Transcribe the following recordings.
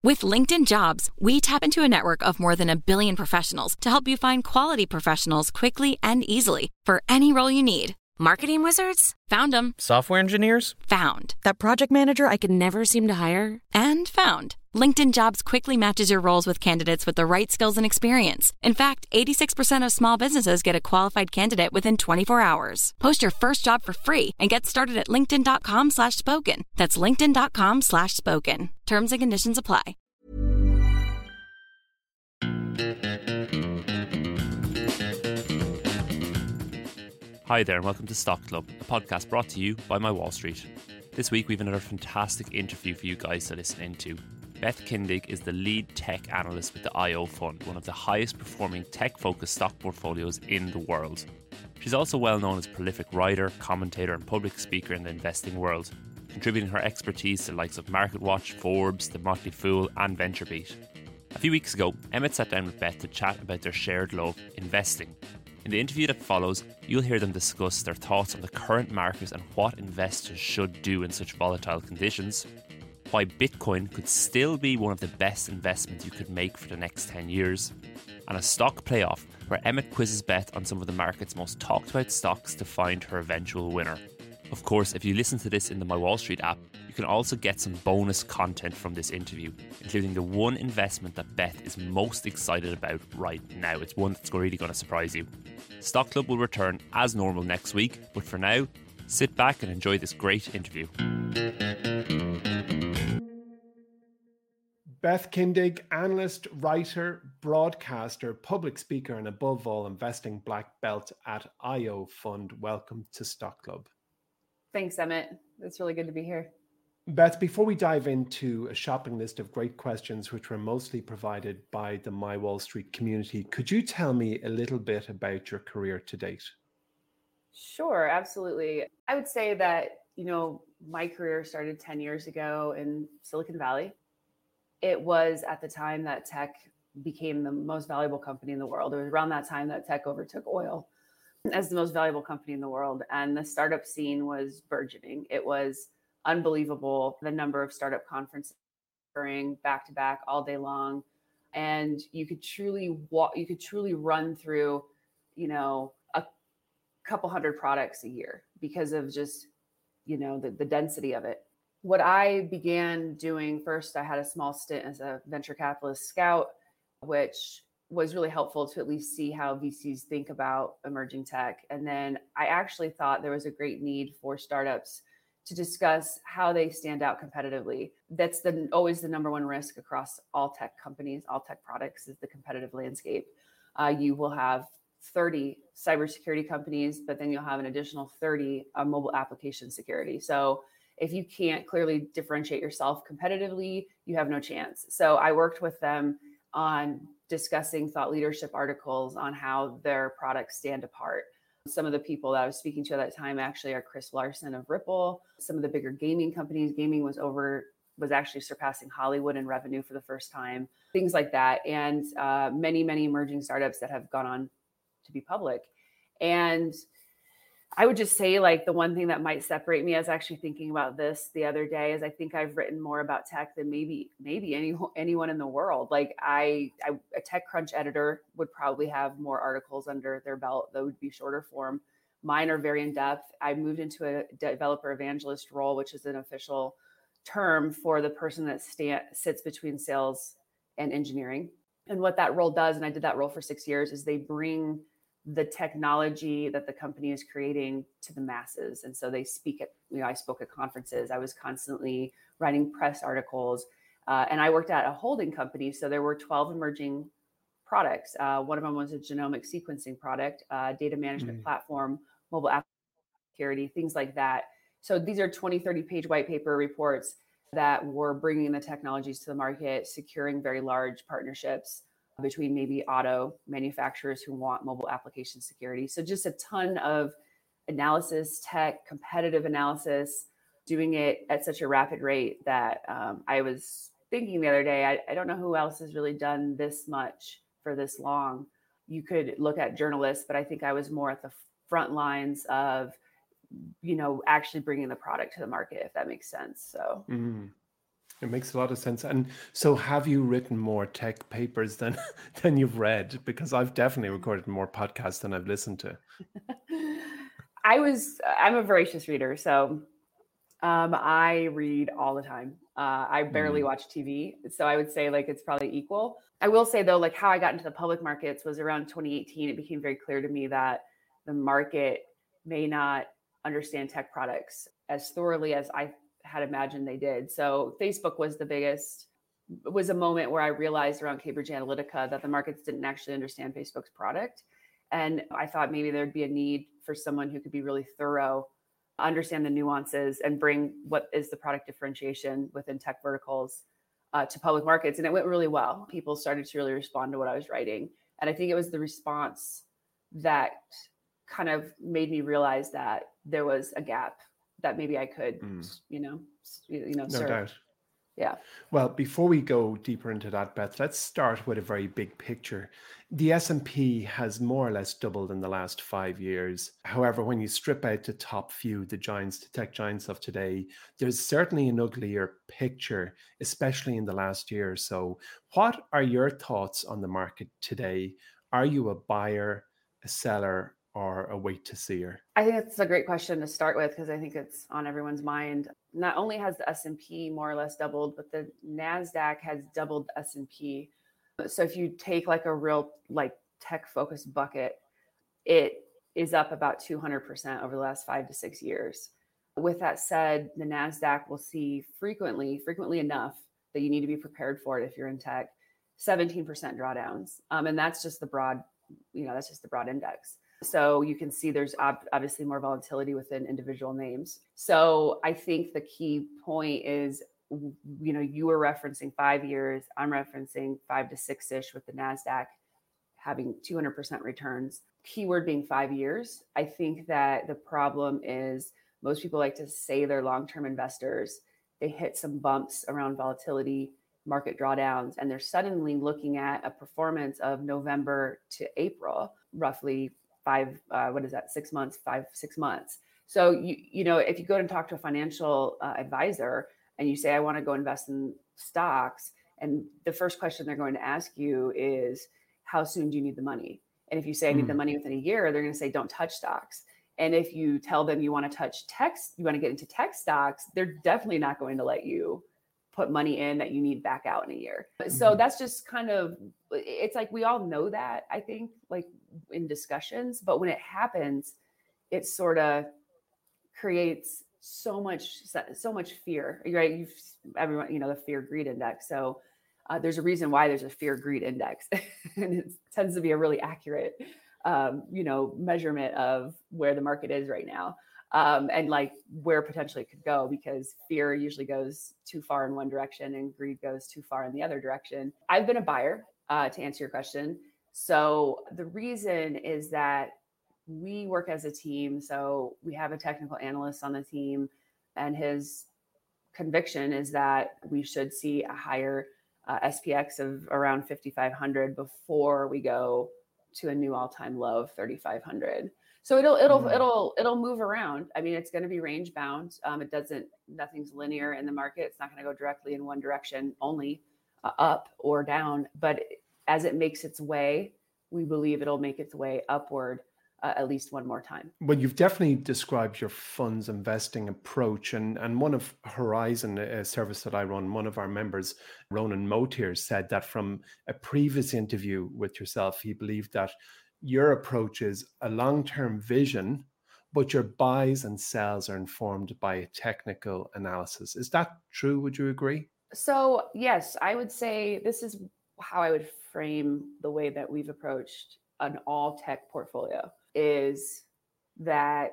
With LinkedIn Jobs, we tap into a network of more than 1 billion professionals to help you find quality professionals quickly and easily for any role you need. Marketing wizards? Found them. Software engineers? Found. That project manager I could never seem to hire? And found. LinkedIn Jobs quickly matches your roles with candidates with the right skills and experience. In fact, 86% of small businesses get a qualified candidate within 24 hours. Post your first job for free and get started at linkedin.com/spoken. That's linkedin.com/spoken. Terms and conditions apply. Hi there and welcome to Stock Club, a podcast brought to you by My Wall Street. This week we've another fantastic interview for you guys to listen into. Beth Kindig is the lead tech analyst with the IO Fund, one of the highest performing tech-focused stock portfolios in the world. She's also well known as a prolific writer, commentator and public speaker in the investing world, contributing her expertise to the likes of MarketWatch, Forbes, The Motley Fool and VentureBeat. A few weeks ago, Emmett sat down with Beth to chat about their shared love, investing. In the interview that follows, you'll hear them discuss their thoughts on the current market and what investors should do in such volatile conditions, why Bitcoin could still be one of the best investments you could make for the next 10 years, and a stock playoff where Emmett quizzes Beth on some of the market's most talked about stocks to find her eventual winner. Of course, if you listen to this in the My Wall Street app, you can also get some bonus content from this interview, including the one investment that Beth is most excited about right now. It's one that's really going to surprise you. Stock Club will return as normal next week, but for now, sit back and enjoy this great interview. Beth Kindig, analyst, writer, broadcaster, public speaker, and above all, investing black belt at IO Fund. Welcome to Stock Club. Thanks, Emmett. It's really good to be here. Beth, before we dive into a shopping list of great questions, which were mostly provided by the My Wall Street community, could you tell me a little bit about your career to date? Sure, absolutely. I would say that, my career started 10 years ago in Silicon Valley. It was at the time that tech became the most valuable company in the world. It was around that time that tech overtook oil as the most valuable company in the world. And the startup scene was burgeoning. It was unbelievable, the number of startup conferences occurring back to back all day long. And you could truly run through, a couple hundred products a year because of just, the density of it. What I began doing first, I had a small stint as a venture capitalist scout, which was really helpful to at least see how VCs think about emerging tech. And then I actually thought there was a great need for startups to discuss how they stand out competitively. That's always the number one risk across all tech companies, all tech products, is the competitive landscape. You will have 30 cybersecurity companies, but then you'll have an additional 30 mobile application security. So if you can't clearly differentiate yourself competitively, you have no chance. So I worked with them on discussing thought leadership articles on how their products stand apart. Some of the people that I was speaking to at that time actually are Chris Larson of Ripple. Some of the bigger gaming companies, gaming was actually surpassing Hollywood in revenue for the first time, things like that. And many, many emerging startups that have gone on to be public. And I would just say, the one thing that might separate me, I was actually thinking about this the other day, is I think I've written more about tech than maybe anyone in the world. A TechCrunch editor would probably have more articles under their belt that would be shorter form. Mine are very in depth. I moved into a developer evangelist role, which is an official term for the person that sits between sales and engineering. And what that role does, and I did that role for 6 years, is they bring the technology that the company is creating to the masses. And so they speak at, I spoke at conferences. I was constantly writing press articles. And I worked at a holding company. So there were 12 emerging products. One of them was a genomic sequencing product, data management platform, mobile app security, things like that. So these are 20, 30 page white paper reports that were bringing the technologies to the market, securing very large partnerships between maybe auto manufacturers who want mobile application security. So just a ton of analysis, tech, competitive analysis, doing it at such a rapid rate that I was thinking the other day, I don't know who else has really done this much for this long. You could look at journalists, but I think I was more at the front lines of, actually bringing the product to the market, if that makes sense. So. It makes a lot of sense. And so have you written more tech papers than than you've read? Because I've definitely recorded more podcasts than I've listened to. I'm a voracious reader, so I read all the time. I barely Mm. watch TV, so I would say like it's probably equal. I will say though, like how I got into the public markets was around 2018. It became very clear to me that the market may not understand tech products as thoroughly as I had imagined they did. So Facebook was the biggest, was a moment where I realized around Cambridge Analytica that the markets didn't actually understand Facebook's product. And I thought maybe there'd be a need for someone who could be really thorough, understand the nuances, and bring what is the product differentiation within tech verticals to public markets. And it went really well. People started to really respond to what I was writing. And I think it was the response that kind of made me realize that there was a gap that maybe I could, No serve. doubt. Yeah. Well, before we go deeper into that, Beth, let's start with a very big picture. The S&P has more or less doubled in the last 5 years. However, when you strip out the top few, the giants, the tech giants of today, there's certainly an uglier picture, especially in the last year or so. What are your thoughts on the market today? Are you a buyer, a seller, or a wait to seer? I think it's a great question to start with because I think it's on everyone's mind. Not only has the S&P more or less doubled, but the NASDAQ has doubled the S&P. So if you take like a real like tech focused bucket, it is up about 200% over the last 5 to 6 years. With that said, the NASDAQ will see frequently enough that you need to be prepared for it if you're in tech, 17% drawdowns. And that's just the broad, that's just the broad index. So you can see there's obviously more volatility within individual names. So I think the key point is, you were referencing 5 years. I'm referencing 5 to 6-ish with the NASDAQ having 200% returns. Keyword being 5 years. I think that the problem is most people like to say they're long-term investors. They hit some bumps around volatility, market drawdowns, and they're suddenly looking at a performance of November to April, roughly 6 months, 6 months. So, if you go and talk to a financial advisor and you say, I want to go invest in stocks, and the first question they're going to ask you is, how soon do you need the money? And if you say, I need the money within a year, they're going to say, don't touch stocks. And if you tell them you want to touch tech, you want to get into tech stocks, they're definitely not going to let you put money in that you need back out in a year. So that's just kind of, it's like, we all know that, I think, like in discussions, but when it happens, it sort of creates so much fear, right? Everyone, the fear greed index. So there's a reason why there's a fear greed index, and it tends to be a really accurate, measurement of where the market is right now. And like where potentially it could go, because fear usually goes too far in one direction and greed goes too far in the other direction. I've been a buyer, to answer your question. So the reason is that we work as a team. So we have a technical analyst on the team, and his conviction is that we should see a higher SPX of around 5,500 before we go to a new all-time low of 3,500. So it'll move around. I mean, it's going to be range bound. Nothing's linear in the market. It's not going to go directly in one direction, only up or down. But as it makes its way, we believe it'll make its way upward at least one more time. Well, you've definitely described your funds investing approach, and one of Horizon, a service that I run, one of our members, Ronan Motir, said that from a previous interview with yourself, he believed that your approach is a long-term vision, but your buys and sells are informed by a technical analysis. Is that true? Would you agree? So yes, I would say this is how I would frame the way that we've approached an all tech portfolio, is that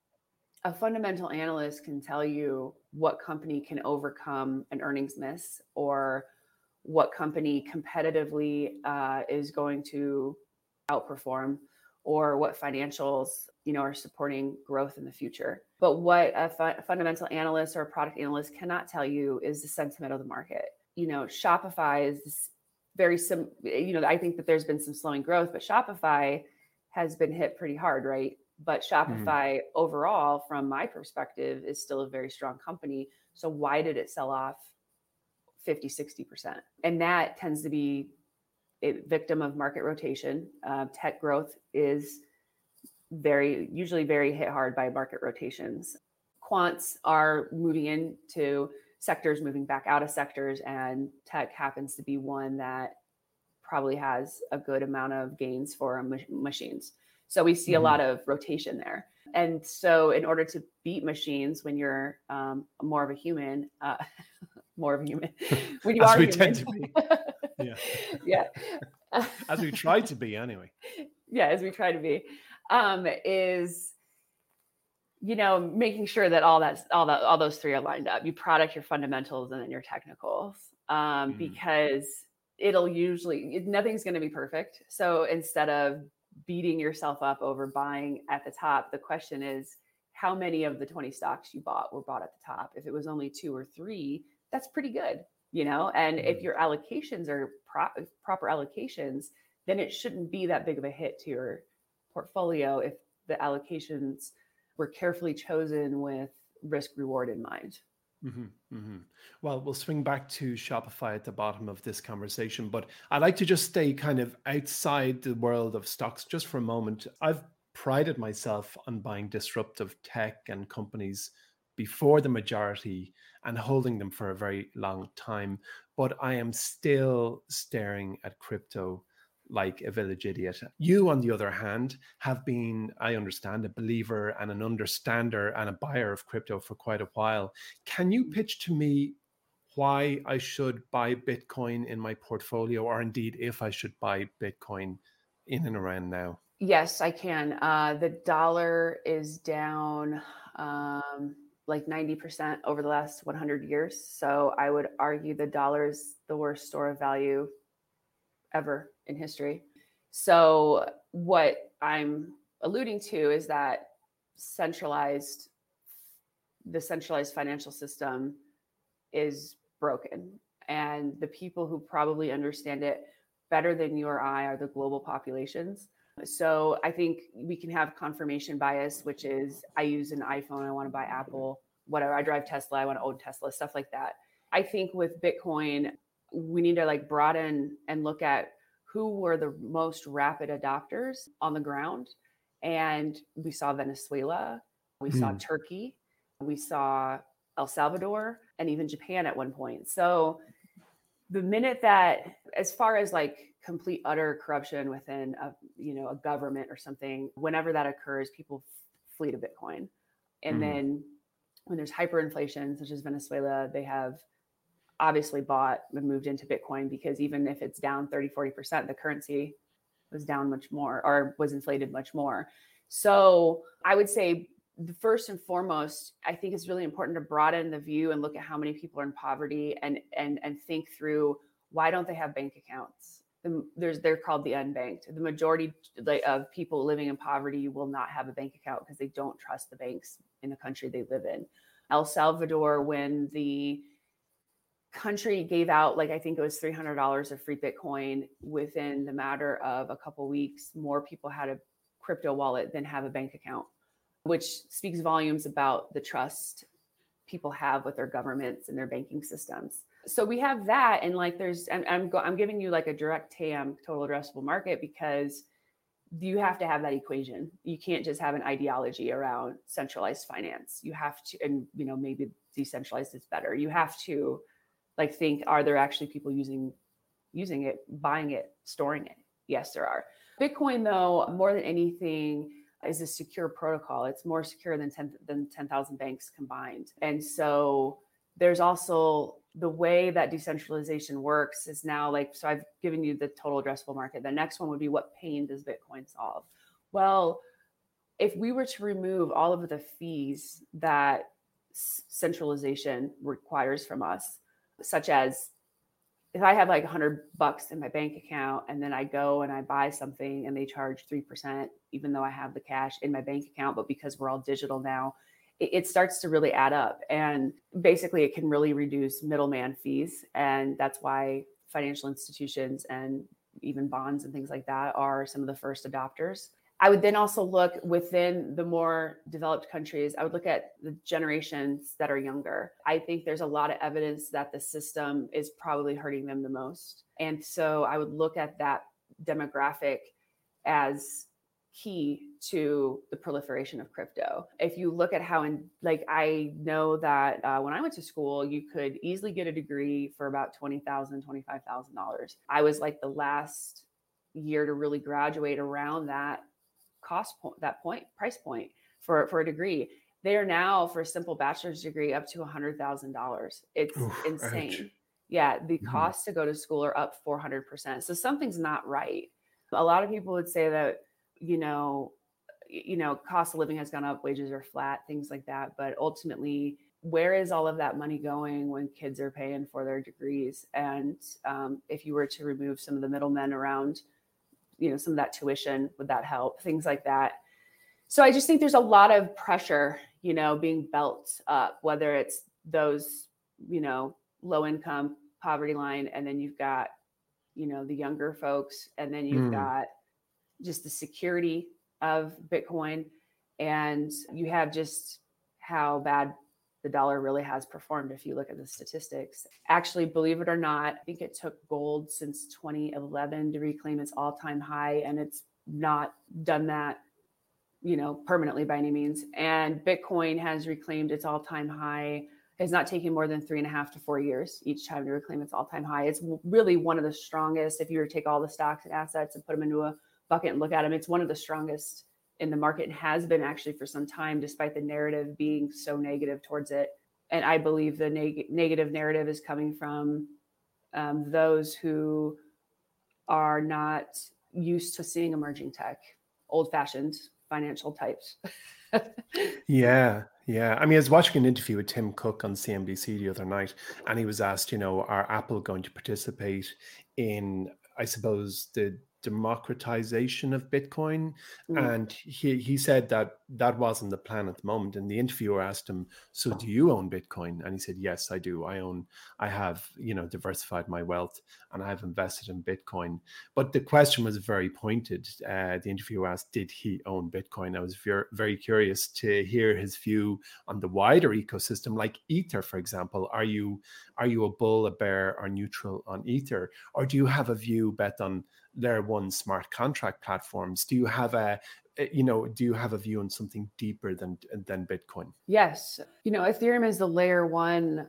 a fundamental analyst can tell you what company can overcome an earnings miss, or what company competitively is going to outperform, or what financials are supporting growth in the future. But what a fundamental analyst or a product analyst cannot tell you is the sentiment of the market. Shopify is very I think that there's been some slowing growth, but Shopify has been hit pretty hard, right? But Shopify overall, from my perspective, is still a very strong company. So why did it sell off 50, 60%. And that tends to be a victim of market rotation. Tech growth is usually very hit hard by market rotations. Quants are moving into sectors, moving back out of sectors, and tech happens to be one that probably has a good amount of gains for machines. So we see a lot of rotation there. And so in order to beat machines, when you're more of a human, when you As are we human, tend to be. Yeah. Yeah. As we try to be anyway. Yeah, as we try to be, is, making sure that all those three are lined up. Your product, your fundamentals, and then your technicals, because nothing's going to be perfect. So instead of beating yourself up over buying at the top, the question is, how many of the 20 stocks you bought were bought at the top? If it was only 2 or 3, that's pretty good, and if your allocations are proper allocations, then it shouldn't be that big of a hit to your portfolio if the allocations were carefully chosen with risk reward in mind. Well, we'll swing back to Shopify at the bottom of this conversation, but I'd like to just stay kind of outside the world of stocks just for a moment. I've prided myself on buying disruptive tech and companies before the majority and holding them for a very long time, but I am still staring at crypto like a village idiot. You, on the other hand, have been, I understand, a believer and an understander and a buyer of crypto for quite a while. Can you pitch to me why I should buy Bitcoin in my portfolio, or indeed if I should buy Bitcoin in and around now? Yes, I can. The dollar is down like 90% over the last 100 years. So I would argue the dollar is the worst store of value ever in history. So what I'm alluding to is that the centralized financial system is broken. And the people who probably understand it better than you or I are the global populations. So I think we can have confirmation bias, which is I use an iPhone, I want to buy Apple, whatever. I drive Tesla, I want to own Tesla, stuff like that. I think with Bitcoin, we need to broaden and look at who were the most rapid adopters on the ground. And we saw Venezuela, we saw Turkey, we saw El Salvador, and even Japan at one point. So the minute that, as far as complete utter corruption within a government or something, whenever that occurs, people flee to Bitcoin. And then when there's hyperinflation, such as Venezuela, they have obviously bought and moved into Bitcoin, because even if it's down 30, 40%, the currency was down much more, or was inflated much more. So I would say first and foremost, I think it's really important to broaden the view and look at how many people are in poverty and think through, why don't they have bank accounts? They're called the unbanked. The majority of people living in poverty will not have a bank account because they don't trust the banks in the country they live in. El Salvador, when the country gave out, I think it was $300 of free Bitcoin, within the matter of a couple of weeks, more people had a crypto wallet than have a bank account, which speaks volumes about the trust people have with their governments and their banking systems. So we have that, and I'm giving you a direct TAM, total addressable market, because you have to have that equation. You can't just have an ideology around centralized finance. You have to, and maybe decentralized is better. You have to think, are there actually people using it, buying it, storing it? Yes, there are. Bitcoin, though, more than anything, is a secure protocol. It's more secure than 10,000 banks combined. And so there's also the way that decentralization works is now so I've given you the total addressable market. The next one would be, what pain does Bitcoin solve? Well, if we were to remove all of the fees that centralization requires from us, such as if I have $100 in my bank account, and then I go and I buy something and they charge 3%, even though I have the cash in my bank account, but because we're all digital now, it starts to really add up. And basically it can really reduce middleman fees. And that's why financial institutions and even bonds and things like that are some of the first adopters. I would then also look within the more developed countries. I would look at the generations that are younger. I think there's a lot of evidence that the system is probably hurting them the most. And so I would look at that demographic as key to the proliferation of crypto. If you look at how, I know that when I went to school, you could easily get a degree for about $20,000, $25,000. I was like the last year to really graduate around that price point for a degree. They are now, for a simple bachelor's degree, up to $100,000. It's insane. Ouch. Yeah, the costs to go to school are up 400%. So something's not right. A lot of people would say that, cost of living has gone up, wages are flat, things like that. But ultimately, where is all of that money going when kids are paying for their degrees? And if you were to remove some of the middlemen around, some of that tuition, would that help? Things like that. So I just think there's a lot of pressure, being built up, whether it's those, low income poverty line, and then you've got, the younger folks, and then you've got just the security of Bitcoin, and you have just how bad the dollar really has performed. If you look at the statistics, actually, believe it or not, I think it took gold since 2011 to reclaim its all-time high, and it's not done that, permanently by any means. And Bitcoin has reclaimed its all-time high. Has not taken more than 3.5 to 4 years each time to reclaim its all-time high. It's really one of the strongest. If you were to take all the stocks and assets and put them into a bucket and look at them, it's one of the strongest in the market, and has been actually for some time, despite the narrative being so negative towards it. And I believe the negative narrative is coming from those who are not used to seeing emerging tech, old-fashioned financial types. Yeah. I mean, I was watching an interview with Tim Cook on CNBC the other night, and he was asked, are Apple going to participate in, I suppose, the democratization of Bitcoin? And he said that wasn't the plan at the moment. And the interviewer asked him, so do you own Bitcoin? And he said, yes, I do. I have, diversified my wealth, and I have invested in Bitcoin. But the question was very pointed. The interviewer asked, did he own Bitcoin? I was very, very curious to hear his view on the wider ecosystem, like Ether, for example. Are you a bull, a bear, or neutral on Ether? Or do you have a view, Beth, on Layer 1 smart contract platforms? Do you have a view on something deeper than Bitcoin? Yes. Ethereum is the Layer 1.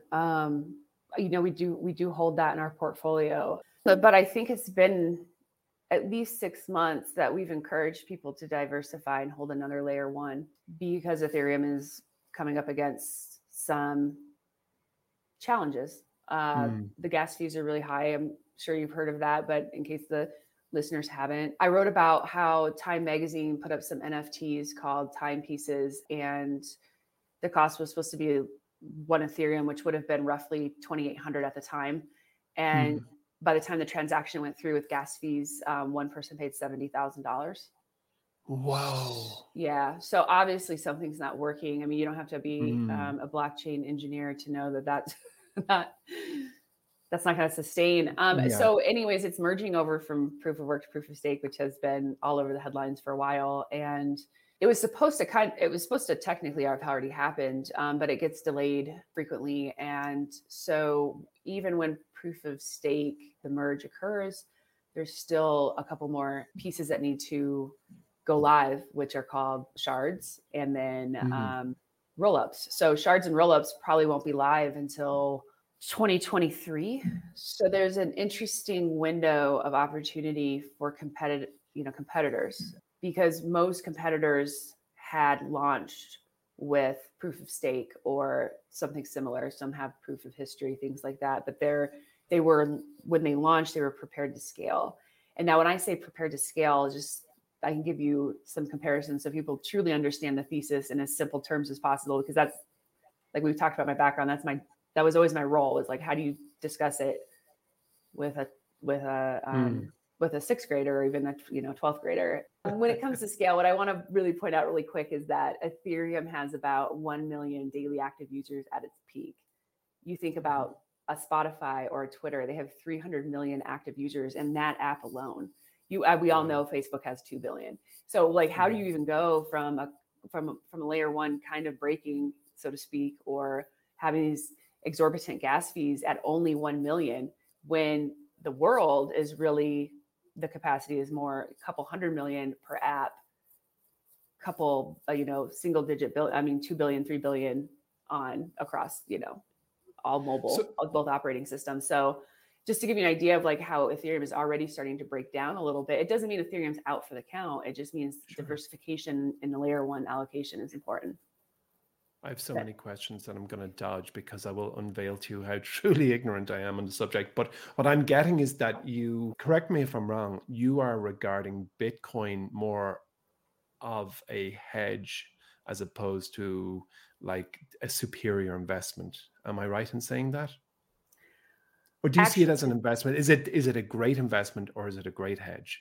We do hold that in our portfolio. But I think it's been at least 6 months that we've encouraged people to diversify and hold another Layer 1, because Ethereum is coming up against some challenges. The gas fees are really high. I'm sure you've heard of that, but in case the listeners haven't, I wrote about how Time Magazine put up some NFTs called Timepieces, and the cost was supposed to be 1 Ethereum, which would have been roughly $2,800 at the time. And by the time the transaction went through with gas fees, one person paid $70,000. Wow. Yeah. So obviously something's not working. I mean, you don't have to be a blockchain engineer to know that that's not going to sustain. So anyways, it's merging over from proof of work to proof of stake, which has been all over the headlines for a while. And it was supposed to technically have already happened, but it gets delayed frequently. And so even when proof of stake, the merge occurs, there's still a couple more pieces that need to go live, which are called shards, and then rollups. So shards and rollups probably won't be live until 2023. So there's an interesting window of opportunity for competitors, because most competitors had launched with proof of stake or something similar. Some have proof of history, things like that. But when they launched, they were prepared to scale. And now when I say prepared to scale, I can give you some comparisons so people truly understand the thesis in as simple terms as possible, because that's, like we've talked about my background, that was always my role, was like, how do you discuss it with a sixth grader or even a 12th grader? When it comes to scale, what I want to really point out really quick is that Ethereum has about 1 million daily active users at its peak. You think about a Spotify or a Twitter, they have 300 million active users in that app alone. We all know Facebook has 2 billion. So like, how do you even go from a layer one kind of breaking, so to speak, or having these exorbitant gas fees at only 1 million when the world is really, the capacity is more a couple 100 million per app, couple, single digit bill. I mean, 2 billion, 3 billion on across, all mobile, both operating systems. So just to give you an idea of like how Ethereum is already starting to break down a little bit, it doesn't mean Ethereum's out for the count. It just means diversification in the layer one allocation is important. I have so many questions that I'm going to dodge because I will unveil to you how truly ignorant I am on the subject. But what I'm getting is that you, correct me if I'm wrong, you are regarding Bitcoin more of a hedge as opposed to like a superior investment. Am I right in saying that? Or do you see it as an investment? Is it a great investment or is it a great hedge?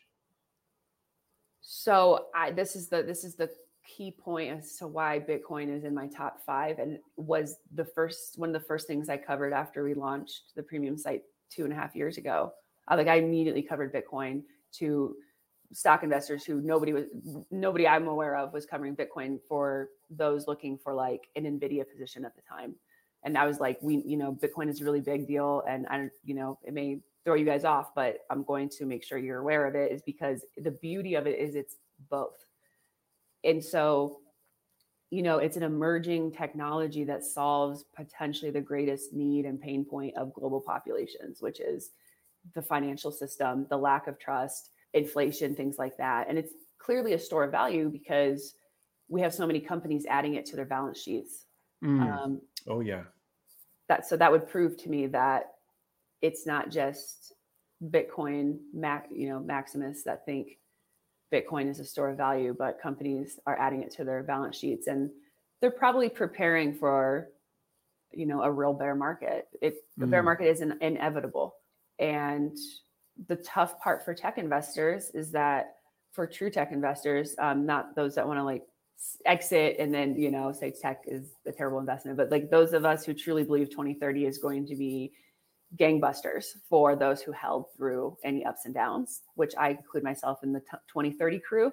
So this is the key point as to why Bitcoin is in my top 5, and was one of the first things I covered after we launched the premium site 2.5 years ago. I immediately covered Bitcoin to stock investors who nobody I'm aware of was covering Bitcoin, for those looking for like an NVIDIA position at the time. And I was like, Bitcoin is a really big deal, and it may throw you guys off, but I'm going to make sure you're aware of it, is because the beauty of it is it's both. And so, it's an emerging technology that solves potentially the greatest need and pain point of global populations, which is the financial system, the lack of trust, inflation, things like that. And it's clearly a store of value because we have so many companies adding it to their balance sheets. Oh yeah. That would prove to me that it's not just Bitcoin maximists that think Bitcoin is a store of value, but companies are adding it to their balance sheets, and they're probably preparing for, a real bear market. The bear market is inevitable. And the tough part for tech investors is that, for true tech investors, not those that want to like exit and then, say tech is a terrible investment, but like those of us who truly believe 2030 is going to be gangbusters for those who held through any ups and downs, which I include myself in the 2030 crew.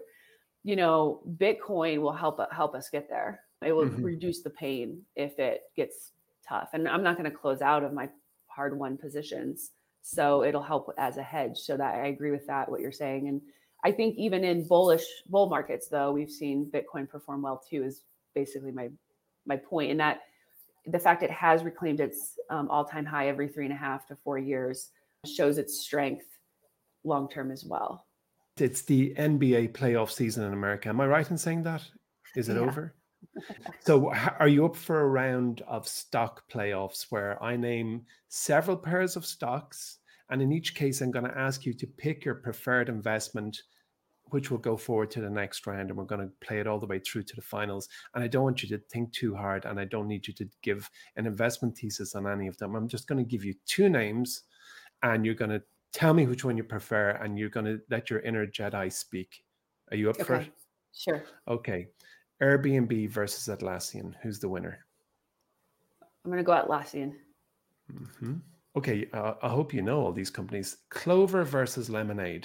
Bitcoin will help us get there. It will reduce the pain if it gets tough. And I'm not going to close out of my hard-won positions. So it'll help as a hedge. So that I agree with that, what you're saying. And I think even in bull markets, though, we've seen Bitcoin perform well too, is basically my point. And that the fact it has reclaimed its all-time high every 3.5 to 4 years shows its strength long-term as well. It's the NBA playoff season in America. Am I right in saying that? Is it over? So are you up for a round of stock playoffs where I name several pairs of stocks, and in each case, I'm going to ask you to pick your preferred investment, which will go forward to the next round, and we're going to play it all the way through to the finals. And I don't want you to think too hard, and I don't need you to give an investment thesis on any of them. I'm just going to give you 2 names, and you're going to tell me which one you prefer, and you're going to let your inner Jedi speak. Are you up for it? Sure. Okay. Airbnb versus Atlassian. Who's the winner? I'm going to go Atlassian. Okay. I hope you know all these companies. Clover versus Lemonade.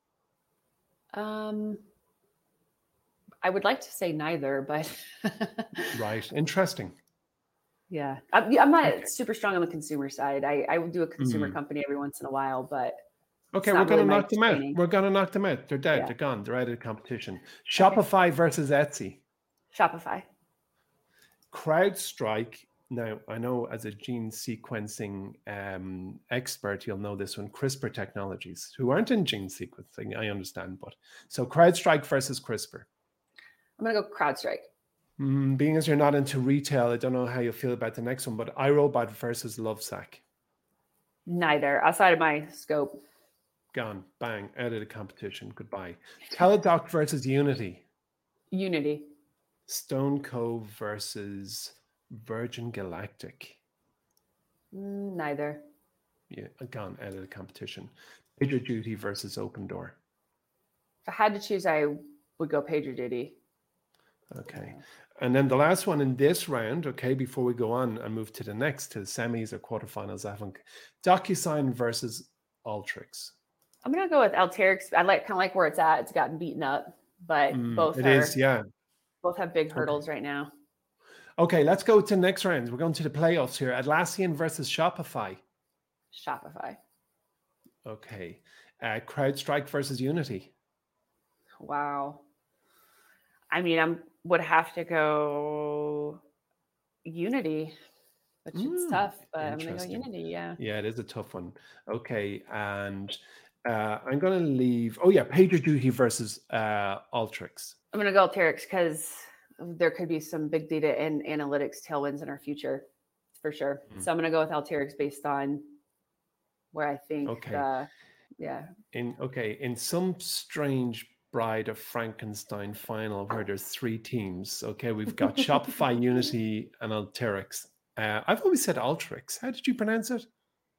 I would like to say neither, but Right. Interesting. Yeah. I'm not super strong on the consumer side. I will do a consumer company every once in a while, but okay, we're going to knock them out. We're going to knock them out. They're dead. Yeah. They're gone. They're out of the competition. Shopify versus Etsy. Shopify. CrowdStrike. Now, I know as a gene sequencing expert, you'll know this one. CRISPR Technologies, who aren't in gene sequencing, I understand. But so CrowdStrike versus CRISPR. I'm going to go CrowdStrike. Being as you're not into retail, I don't know how you feel about the next one, but iRobot versus Lovesac. Neither. Outside of my scope. Gone. Bang. Out of the competition. Goodbye. Teladoc versus Unity. Unity. StoneCo versus Virgin Galactic. Neither. Yeah, gone out of the competition. PagerDuty versus Opendoor. If I had to choose, I would go PagerDuty. Okay. And then the last one in this round, okay, before we go on and move to the next, to the semis or quarterfinals, I think DocuSign versus Alteryx. I'm gonna go with Alteryx. I kind of like where it's at. It's gotten beaten up, but both have big hurdles right now. Okay, let's go to the next round. We're going to the playoffs here. Atlassian versus Shopify. Shopify. Okay. CrowdStrike versus Unity. Wow. I mean, would have to go Unity, which is tough, but I'm going to go Unity, yeah. Yeah, it is a tough one. Okay, and I'm going to leave... Oh, yeah, PagerDuty versus Alteryx. I'm going to go Alteryx because there could be some big data and analytics tailwinds in our future, for sure. So I'm going to go with Alteryx based on where I think... Okay. In some strange Bride of Frankenstein final where there's 3 teams. Okay, we've got Shopify, Unity, and Alteryx. I've always said Alteryx. How did you pronounce it?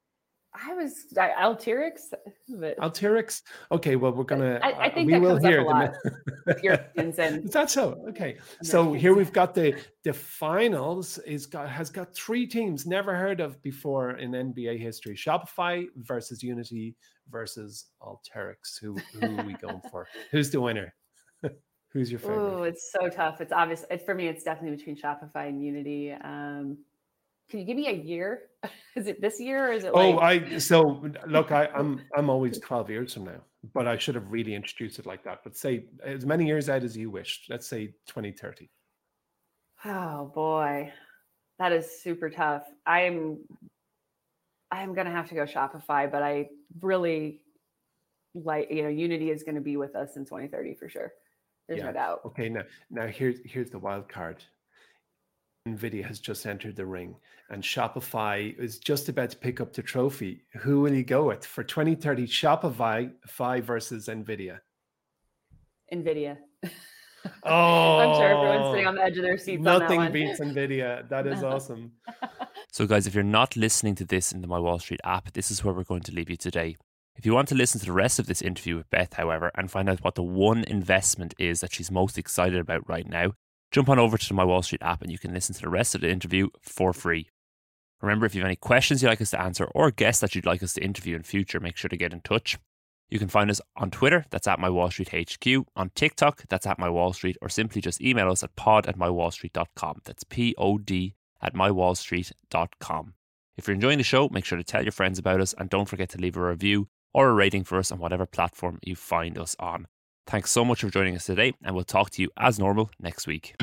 Alteryx. Alteryx. Okay, well we're gonna. I think we will hear them. Is that so? Okay, so here we've got the finals. Has got 3 teams never heard of before in NBA history. Shopify versus Unity versus Alteryx. Who are we going for? Who's the winner? Who's your favorite? Oh, it's so tough. It's obvious. For me, it's definitely between Shopify and Unity. Can you give me a year? Is it this year or is it look, I'm always 12 years from now, but I should have really introduced it like that. But say as many years out as you wish. Let's say 2030. Oh boy, that is super tough. I'm gonna have to go Shopify, but I really like, Unity is going to be with us in 2030 for sure. There's no doubt. Okay, now here's the wild card. NVIDIA has just entered the ring and Shopify is just about to pick up the trophy. Who will you go with for 2030? Shopify versus NVIDIA? NVIDIA. Oh, I'm sure everyone's sitting on the edge of their seats. Nothing beats NVIDIA. That is awesome. So guys, if you're not listening to this in the My Wall Street app, this is where we're going to leave you today. If you want to listen to the rest of this interview with Beth, however, and find out what the one investment is that she's most excited about right now, jump on over to the My Wall Street app and you can listen to the rest of the interview for free. Remember, if you have any questions you'd like us to answer or guests that you'd like us to interview in future, make sure to get in touch. You can find us on Twitter, that's at My Wall Street HQ, on TikTok, that's at My Wall Street, or simply just email us at pod@mywallstreet.com. That's pod@mywallstreet.com. If you're enjoying the show, make sure to tell your friends about us and don't forget to leave a review or a rating for us on whatever platform you find us on. Thanks so much for joining us today, and we'll talk to you as normal next week.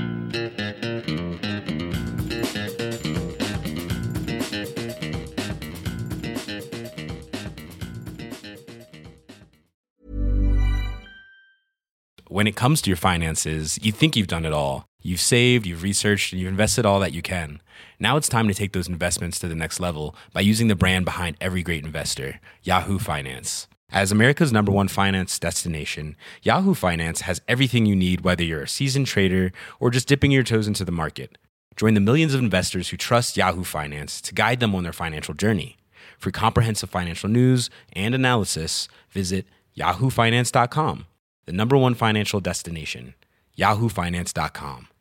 When it comes to your finances, you think you've done it all. You've saved, you've researched, and you've invested all that you can. Now it's time to take those investments to the next level by using the brand behind every great investor, Yahoo Finance. As America's #1 finance destination, Yahoo Finance has everything you need, whether you're a seasoned trader or just dipping your toes into the market. Join the millions of investors who trust Yahoo Finance to guide them on their financial journey. For comprehensive financial news and analysis, visit yahoofinance.com, the #1 financial destination, yahoofinance.com.